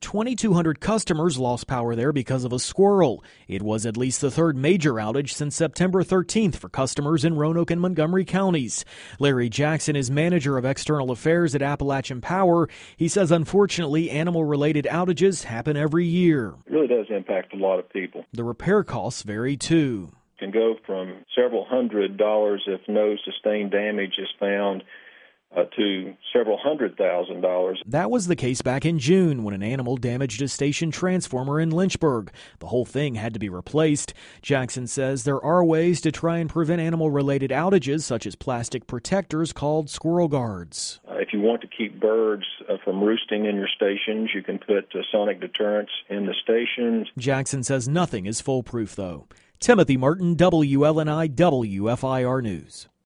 2,200 customers lost power there because of a squirrel. It was at least the third major outage since September 13th for customers in Roanoke and Montgomery counties. Larry Jackson is manager of external affairs at Appalachian Power. He says, unfortunately, animal-related outages happen every year. It really does impact a lot of people. The repair costs vary, too. It can go from several $100s if no sustained damage is found to several $100,000. That was the case back in June when an animal damaged a station transformer in Lynchburg. The whole thing had to be replaced. Jackson says there are ways to try and prevent animal-related outages, such as plastic protectors called squirrel guards. If you want to keep birds from roosting in your stations, you can put sonic deterrents in the stations. Jackson says nothing is foolproof, though. Timothy Martin, WLNI WFIR News.